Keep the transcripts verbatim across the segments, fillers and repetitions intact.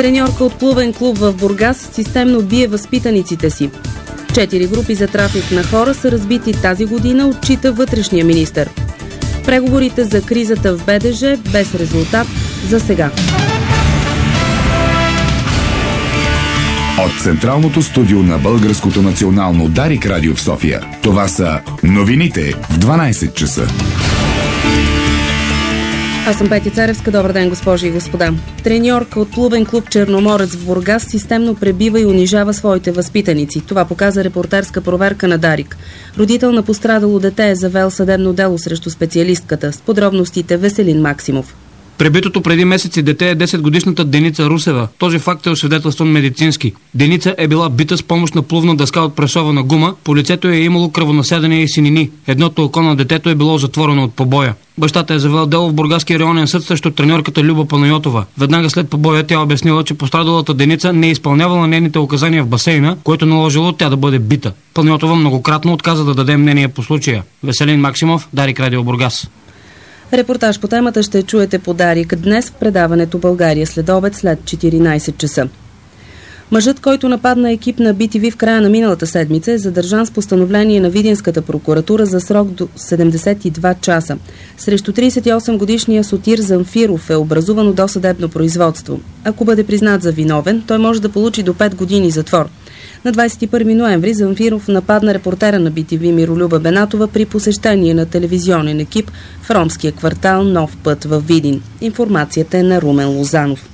Треньорка от плувен клуб в Бургас системно бие възпитаниците си. Четири групи за трафик на хора са разбити тази година, отчита вътрешния министър. Преговорите за кризата в БДЖ без резултат за сега. От Централното студио на Българското национално Дарик радио в София. Това са новините в дванайсет часа. Аз съм Петя Царевска. Добър ден, госпожи и господа. Треньорка от плувен клуб Черноморец в Бургас системно пребива и унижава своите възпитаници. Това показа репортерска проверка на Дарик. Родител на пострадало дете е завел съдебно дело срещу специалистката. С подробностите Веселин Максимов. Пребитото преди месеци дете е десетгодишната Деница Русева. Този факт е освидетелстван медицински. Деница е била бита с помощ на плувна дъска от пресована гума, по лицето е имало кръвонасядане и синини. Едното око на детето е било затворено от побоя. Бащата е завел дело в Бургаския районен съд срещу треньорката Люба Панайотова. Веднага след побоя тя обяснила, че пострадалата Деница не е изпълнявала нейните указания в басейна, което наложило тя да бъде бита. Панайотова многократно отказа да даде мнение по случая. Веселин Максимов, Дарик радио Бургас. Репортаж по темата ще чуете по Дарик днес в предаването България след обед след четиринайсет часа. Мъжът, който нападна екип на Би Ти Ви в края на миналата седмица, е задържан с постановление на Видинската прокуратура за срок до седемдесет и два часа. Срещу трийсет и осем годишния Сотир Замфиров е образувано досъдебно производство. Ако бъде признат за виновен, той може да получи до пет години затвор. На двайсет и първи ноември Замфиров нападна репортера на Би Ти Ви Миролюба Бенатова при посещение на телевизионен екип в ромския квартал Нов път в Видин. Информацията е на Румен Лозанов.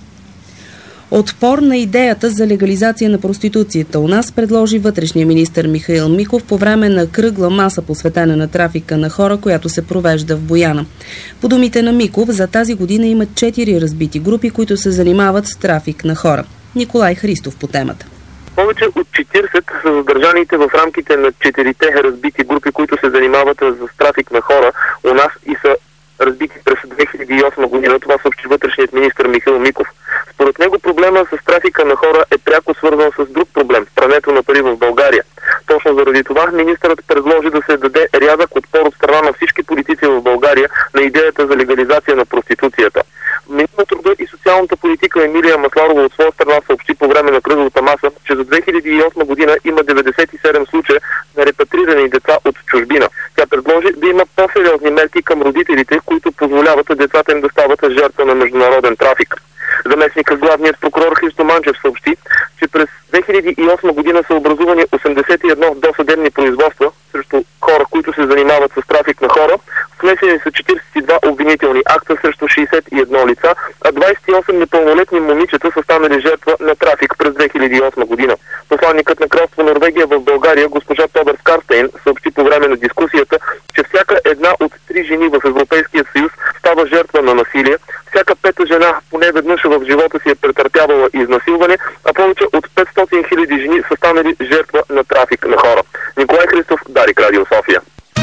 Отпор на идеята за легализация на проституцията у нас предложи вътрешния министър Михаил Миков по време на кръгла маса, посветена на трафика на хора, която се провежда в Бояна. По думите на Миков, за тази година има четири разбити групи, които се занимават с трафик на хора. Николай Христов по темата. Повече от четирийсет са задържаните в рамките на четирите разбити групи, които се занимават с трафик на хора у нас и са разбити през две хиляди и осма година. Това съобщи вътрешният министър Михаил Миков. Според него проблема с трафика на хора е пряко свързан с друг проблем – прането на пари в България. Точно заради това министърът предложи да се даде рязък отпор от страна на всички политици в България на идеята за легализация на проституцията. Министърът на труда и социалната политика Емилия Масларова от своя страна съобщи по време на кръглата маса, че за две хиляди и осма година има деветдесет и седем случая на репатрирани деца от чужбина. Тя предложи да има по-сериозни мерки към родителите, които позволяват децата им да стават жертва на международен трафик. Заместникът главният прокурор Христо Манчев съобщи, че през две хиляди и осма година са образувани осемдесет и едно досъдебни производства срещу хора, които се занимават с трафик на хора. Внесени са четирийсет и два обвинителни акта срещу шейсет и едно лица, а двайсет и осем непълнолетни момичета са станали жертва на трафик през две хиляди и осма година. Посланникът на кралство Норвегия в България, госпожа Тобер Скарстейн, съобщи по време на дискусията, че всяка една от три жени в Европейския съюз става жертва на насилие, всяка пета жена поне веднъж в живота си е претърпявала изнасилване, а повече от петстотин хиляди жени са станали жертва на трафик на хора. Николай Христов, Дарик радио София.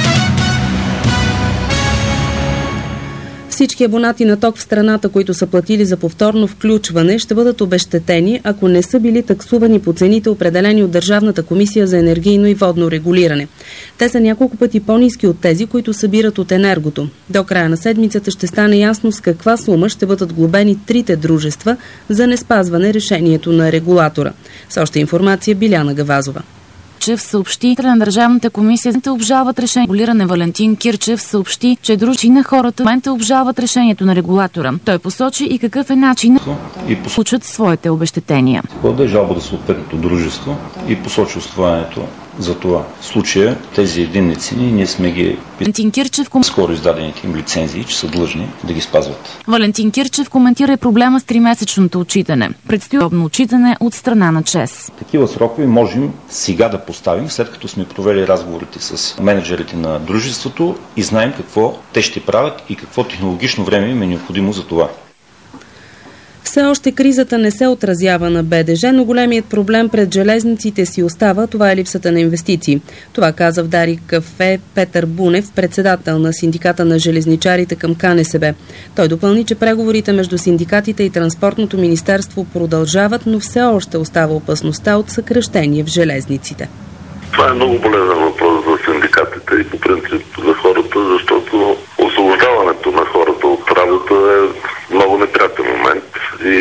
Всички абонати на ток в страната, които са платили за повторно включване, ще бъдат обезщетени, ако не са били таксувани по цените, определени от Държавната комисия за енергийно и водно регулиране. Те са няколко пъти по-ниски от тези, които събират от енергото. До края на седмицата ще стане ясно с каква сума ще бъдат глобени трите дружества за неспазване решението на регулатора. С още информация Биляна Гавазова. Кирчев съобщи, на Държавната комисия да обжалват решение. Регулиране Валентин Кирчев съобщи, че дружи на хората в момента обжалват решението на регулатора. Той посочи и какъв е начин да получат своите обезщетения. Хода е жалба до съответното дружество и посочи основанието за това. В случая тези единни цени ние сме ги Валентин Кирчев ком... скоро издадените им лицензии, че са длъжни да ги спазват. Валентин Кирчев коментира и проблема с тримесечното отчитане. Предстои подобно отчитане от страна на ЧЕЗ. Такива срокове можем сега да поставим, след като сме провели разговорите с менеджерите на дружеството и знаем какво те ще правят и какво технологично време им е необходимо за това. Все още кризата не се отразява на БДЖ, но големият проблем пред железниците си остава. Това е липсата на инвестиции. Това каза в Дарик кафе Петър Бунев, председател на синдиката на железничарите към КНСБ. Той допълни, че преговорите между синдикатите и Транспортното министерство продължават, но все още остава опасността от съкращение в железниците. Това е много болезнен въпрос за синдикатите и по принцип за хората, защото освобождаването на хората от работа е много неприятен момент. И знаем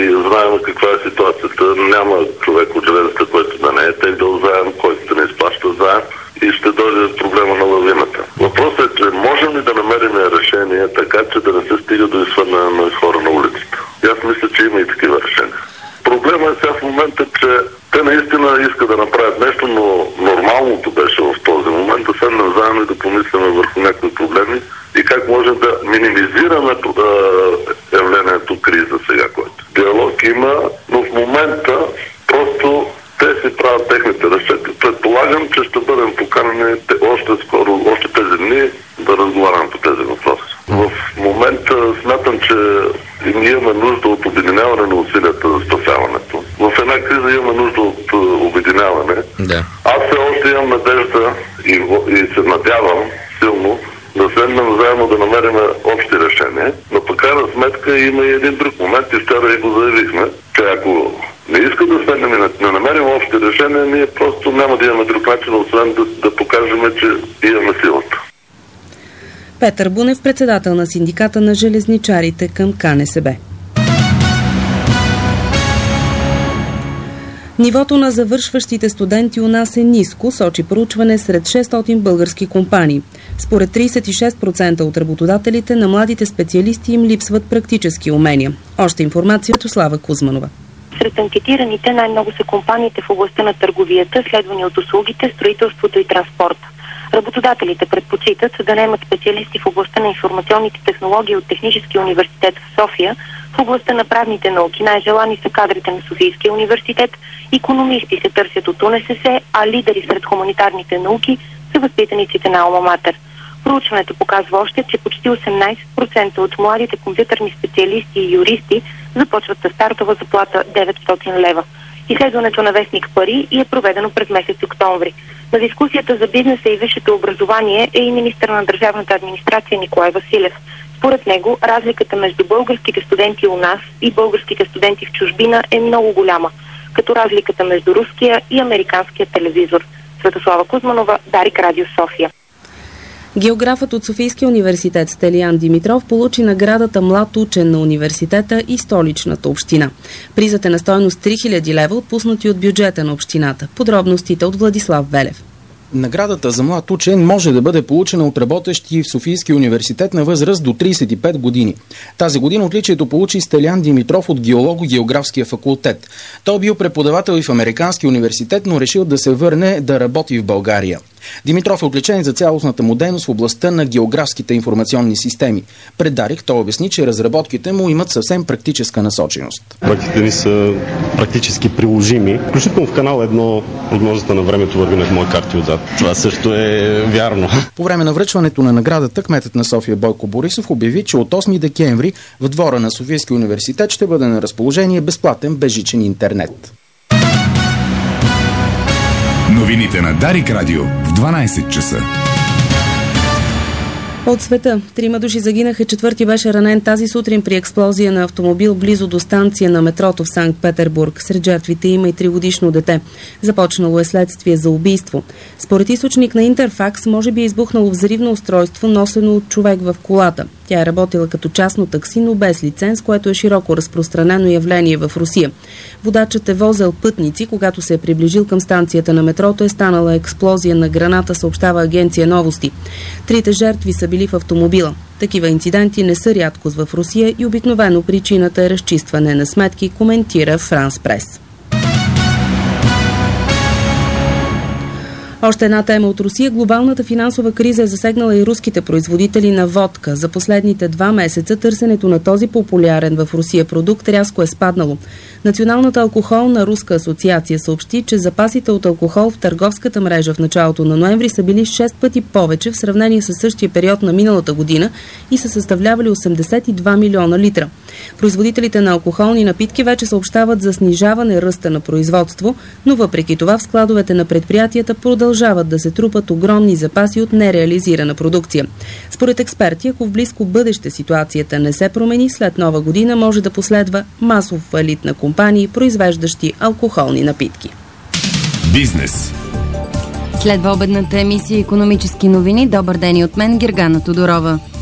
знаем каква е ситуацията. Няма човек от железата, който да не е теглил заем, който да не изплаща заем и ще дойде проблема на лавината. Въпросът е, че можем ли да намерим решение така, че да не се стига до изхвърляне на хора на улицата. И аз мисля, че има и такива решения. Проблема е сега в момента, че те наистина искат да направят нещо, но нормалното беше в този момент да седнем заедно и да помислим върху някакви проблеми и как можем да минимизираме явлението криза сега, което. Диалог има, но в момента просто те си правят техните разчети. Предполагам, че ще бъдем поканени още скоро, още тези дни да разговаряме по тези въпроси. В момента смятам, че имаме нужда от обединяване на усилията за спасяването. В една криза имаме нужда от обединяване. Да. Аз все още имам надежда и, и се надявам силно да седнем заедно да намерим общи решения, но по крайна сметка има и един друг момент и вчера и го заявихме, че ако не иска да седнем и не намерим общи решения, ние просто няма да имаме друг начин, освен да, да покажем, че имаме силата. Петър Бунев, председател на синдиката на железничарите към КНСБ. Нивото на завършващите студенти у нас е ниско, сочи проучване сред шестстотин български компании. Според тридесет и шест процента от работодателите на младите специалисти им липсват практически умения. Още информация от Слава Кузманова. Сред анкетираните най-много са компаниите в областта на търговията, следвани от услугите, строителството и транспорта. Работодателите предпочитат да наемат специалисти в областта на информационните технологии от Техническия университет в София, в областта на правните науки най-желани са кадрите на Софийския университет, икономисти се търсят от УНСС, а лидери сред хуманитарните науки са възпитаниците на Алма Матер. Проучването показва още, че почти осемнадесет процента от младите компютърни специалисти и юристи започват със стартова заплата деветстотин лева. Изследването на вестник Пари и е проведено през месец октомври. На дискусията за бизнеса и висшето образование е и министър на държавната администрация Николай Василев. Според него, разликата между българските студенти у нас и българските студенти в чужбина е много голяма, като разликата между руския и американския телевизор. Светослава Кузманова, Дарик Радио София. Географът от Софийския университет Стелиян Димитров получи наградата Млад учен на университета и столичната община. Призът е на стойност три хиляди лева, отпуснати от бюджета на общината. Подробностите от Владислав Велев. Наградата за млад учен може да бъде получена от работещи в Софийския университет на възраст до тридесет и пет години. Тази година отличието получи Стелиян Димитров от геолого-географския факултет. Той бил преподавател и в Американския университет, но решил да се върне да работи в България. Димитров е отличен за цялостната му дейност в областта на географските информационни системи. Пред Дарик той обясни, че разработките му имат съвсем практическа насоченост. Проектите ни са практически приложими. Включително в канал едно прогнозата на времето върви на мои карти отзад. Това също е вярно. По време на връчването на наградата кметът на София Бойко Борисов обяви, че от осми декември в двора на Софийския университет ще бъде на разположение безплатен безжичен интернет. Новините на Дарик Радио в дванадесет часа. От света. Трима души загинаха, четвърти беше ранен тази сутрин при експлозия на автомобил близо до станция на метрото в Санкт-Петербург. Сред жертвите има и тригодишно дете. Започнало е следствие за убийство. Според източник на Интерфакс, може би е избухнало взривно устройство, носено от човек в колата. Тя е работила като частно такси, но без лиценз, което е широко разпространено явление в Русия. Водачът е возел пътници, когато се е приближил към станцията на метрото, е станала експлозия на граната, съобщава агенция Новости. Трите жертви са били в автомобила. Такива инциденти не са рядкост в Русия и обикновено причината е разчистване на сметки, коментира Франс Прес. Още една тема от Русия. Глобалната финансова криза е засегнала и руските производители на водка. За последните два месеца търсенето на този популярен в Русия продукт рязко е спаднало. Националната алкохолна руска асоциация съобщи, че запасите от алкохол в търговската мрежа в началото на ноември са били шест пъти повече в сравнение с същия период на миналата година и са съставлявали осемдесет и два милиона литра. Производителите на алкохолни напитки вече съобщават за снижаване ръста на производство, но въпреки това в складовете на предприятията продължават да се трупат огромни запаси от нереализирана продукция. Според експерти, ако в близко бъдеще ситуацията не се промени, след нова година може да последва масов фалит на компании, произвеждащи алкохолни напитки. Бизнес. Следва обедната емисия «Икономически новини». Добър ден и от мен, Гергана Тодорова.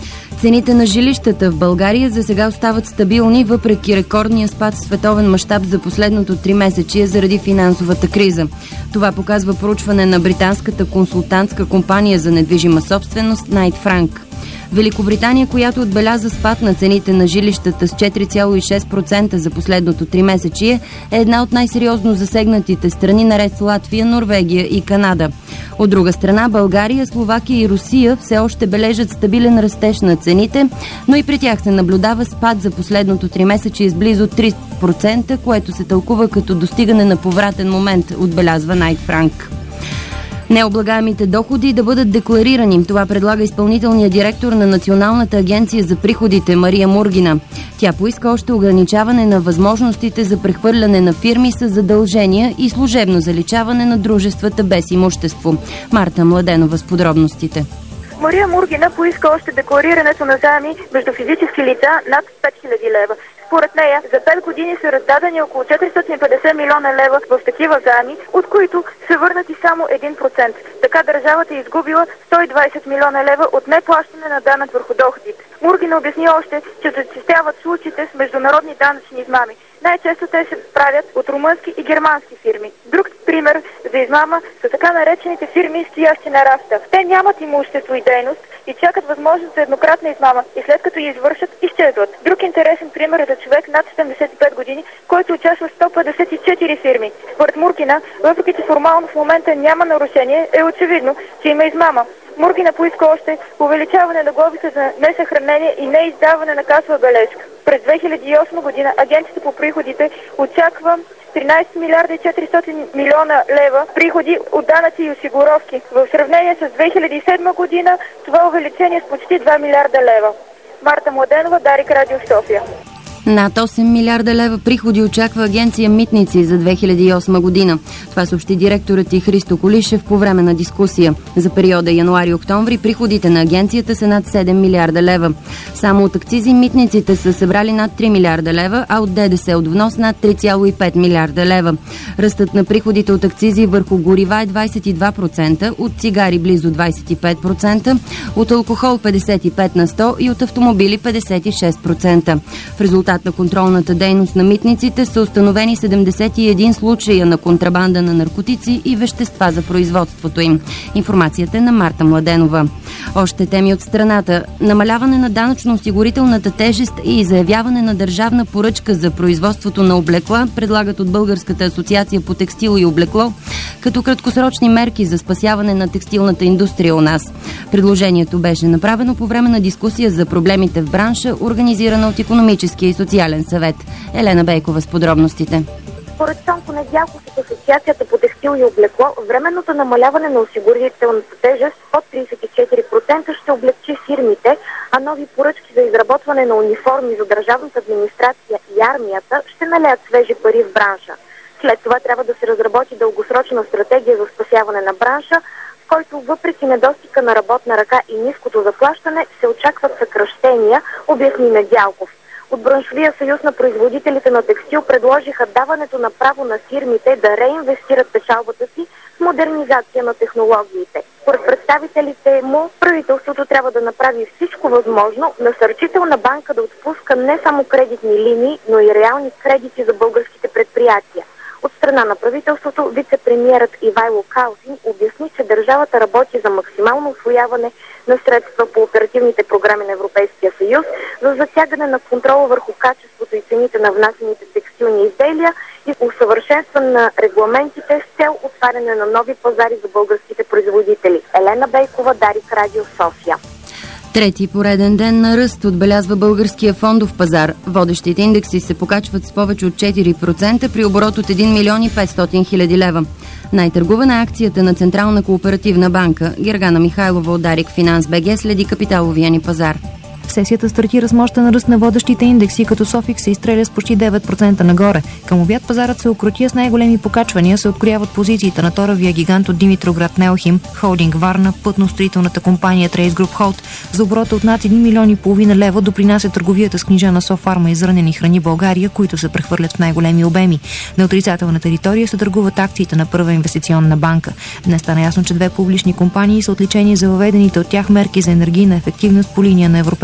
Цените на жилищата в България за сега остават стабилни, въпреки рекордния спад в световен мащаб за последното тримесечие заради финансовата криза. Това показва проучване на британската консултантска компания за недвижима собственост Найт Франк. Великобритания, която отбеляза спад на цените на жилищата с четири цяло и шест процента за последното тримесечие, е една от най-сериозно засегнатите страни наред с Латвия, Норвегия и Канада. От друга страна, България, Словакия и Русия все още бележат стабилен растеж на цените, но и при тях се наблюдава спад за последното тримесечие с близо три процента, което се тълкува като достигане на повратен момент, отбелязва Найт Франк. Необлагаемите доходи да бъдат декларирани. Това предлага изпълнителният директор на Националната агенция за приходите Мария Мургина. Тя поиска още ограничаване на възможностите за прехвърляне на фирми с задължения и служебно заличаване на дружествата без имущество. Марта Младенова с подробностите. Мария Мургина поиска още декларирането на заеми между физически лица над пет хиляди лева. Според нея, за пет години са раздадени около четиристотин и петдесет милиона лева в такива заеми, от които са върнати само един процент. Така държавата е изгубила сто и двадесет милиона лева от неплащане на данък върху доходите. Мургина обясни още, че зачестяват случаите с международни данъчни измами. Най-често те се правят от румънски и германски фирми. Друг пример за измама са така наречените фирми, стоящи на рафта. Те нямат имущество и дейност и чакат възможност за еднократна измама и след като я извършат, изчезват. Друг интересен пример е за човек над седемдесет и пет години, който участва в сто петдесет и четири фирми. Според Мургина, въпреки че формално в момента няма нарушение, е очевидно, че има измама. Мургина поиска още увеличаване на глобите за несъхранение и неиздаване на касова бележка. През две хиляди и осма година Агенцията по приходите очаква тринадесет милиарда и четиристотин милиона лева приходи от данъци и осигуровки. В сравнение с две хиляди и седма година това увеличение е с почти два милиарда лева. Марта Младенова, Дарик, Радио София. Над осем милиарда лева приходи очаква агенция Митници за две хиляди и осма година. Това съобщи директорът и Христо Колишев по време на дискусия. За периода януари-октомври приходите на агенцията са над седем милиарда лева. Само от акцизи митниците са събрали над три милиарда лева, а от ДДС от внос над три цяло и пет милиарда лева. Ръстът на приходите от акцизи върху горива е двадесет и два процента, от цигари близо двадесет и пет процента, от алкохол петдесет и пет на сто и от автомобили петдесет и шест процента. В резултат на контролната дейност на митниците са установени седемдесет и един случая на контрабанда на наркотици и вещества за производството им. Информацията е на Марта Младенова. Още теми от страната. Намаляване на данъчно-осигурителната тежест и заявяване на държавна поръчка за производството на облекла предлагат от Българската асоциация по текстил и облекло като краткосрочни мерки за спасяване на текстилната индустрия у нас. Предложението беше направено по време на дискусия за проблемите в бранша, организирана от Икономическия и социален съвет. Елена Бейкова с подробностите. Според Цонко Недялков от Асоциацията по текстил и облекло, временното намаляване на осигурителната тежест под тридесет и четири процента ще облегчи фирмите, а нови поръчки за изработване на униформи за държавната администрация и армията ще налеят свежи пари в бранша. След това трябва да се разработи дългосрочна стратегия за спасяване на бранша, в който въпреки недостига на работна ръка и ниското заплащане се очакват съкращения, обясни Недялков. От Браншовия съюз на производителите на текстил предложиха даването на право на фирмите да реинвестират печалбата си в модернизация на технологиите. Според представителите му, правителството трябва да направи всичко възможно насърчителна банка да отпуска не само кредитни линии, но и реални кредити за българските предприятия. От страна на правителството, вице-премиерът Ивайло Калфин обясни, че държавата работи за максимално усвояване на средства по оперативните програми на Европейския съюз, за затягане на контрола върху качеството и цените на внасяните текстилни изделия и усъвършенстване на регламентите с цел отваряне на нови пазари за българските производители. Елена Бейкова, Дарик, Радио София. Трети пореден ден на ръст отбелязва българския фондов пазар. Водещите индекси се покачват с повече от четири процента при оборот от един милион и петстотин хиляди лева. Най-търгувана е акцията на Централна кооперативна банка. Гергана Михайлова от Дарик Финанс БГ следи капиталовия ни пазар. Сесията стартира с мощен ръст на водещите индекси, като Софикс се изстреля с почти девет процента нагоре. Към обяд пазарът се укротия с най-големи покачвания, се открояват позициите на торовия гигант от Димитроград Неохим, Холдинг Варна, пътно-строителната компания Трейс Груп Холд. За оборота от над един милион и половина лева допринася търговията с книжа на Софарма и зърнени храни България, които се прехвърлят в най-големи обеми. На отрицателна територия се търгуват акциите на Първа инвестиционна банка. Днес стана ясно, че две публични компании са отличени за въведените от тях мерки за енергийна ефективност по линия на Европейския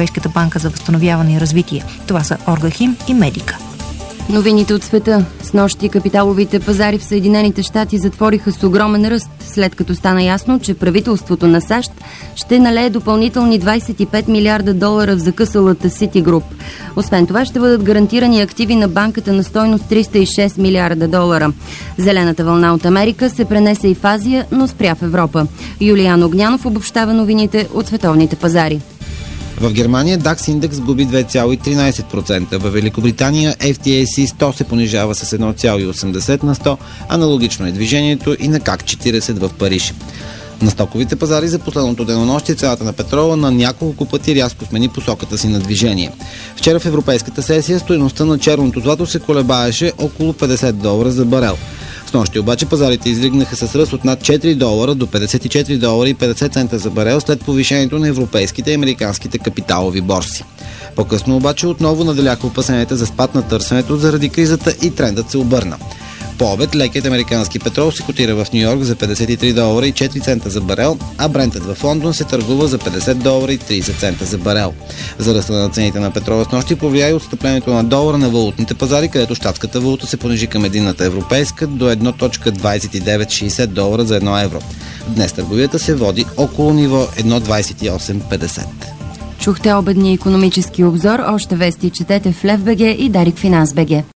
Европейската банка за възстановяване и развитие. Това са Оргахим и Медика. Новините от света. Снощи капиталовите пазари в Съединените щати затвориха с огромен ръст, след като стана ясно, че правителството на САЩ ще налее допълнителни двадесет и пет милиарда долара в закъсалата Citigroup. Освен това ще бъдат гарантирани активи на банката на стойност триста и шест милиарда долара. Зелената вълна от Америка се пренесе и в Азия, но спря в Европа. Юлиян Огнянов обобщава новините от световните пазари. В Германия дакс индекс губи две цяло и тринадесет процента. В Великобритания Еф Ти Ей Си сто се понижава с едно цяло и осемдесет на сто, аналогично е движението и на КАК четиридесет в Париж. На стоковите пазари за последното денонощие цената на петрола на няколко пъти рязко смени посоката си на движение. Вчера в европейската сесия стойността на черното злато се колебаеше около петдесет долара за барел. Снощи обаче пазарите излигнаха с ръст от над четири долара до петдесет и четири долара и петдесет цента за барел след повишението на европейските и американските капиталови борси. По-късно обаче отново наделяха опасенията за спад на търсенето заради кризата и трендът се обърна. По обед лекият американски петрол се котира в Ню Йорк за петдесет и три долара и четири цента за барел, а Брентът в Лондон се търгува за петдесет долара и тридесет цента за барел. За ръста на цените на петрола снощи повлия и отстъплението на долара на валутните пазари, където щатската валута се понижи към единната европейска до едно цяло двадесет и девет шейсет долара за едно евро. Днес търговията се води около ниво едно двадесет и осем петдесет. Чухте обедния икономически обзор. Още вести четете в Лев точка би джи и Дарик Финанс точка би джи.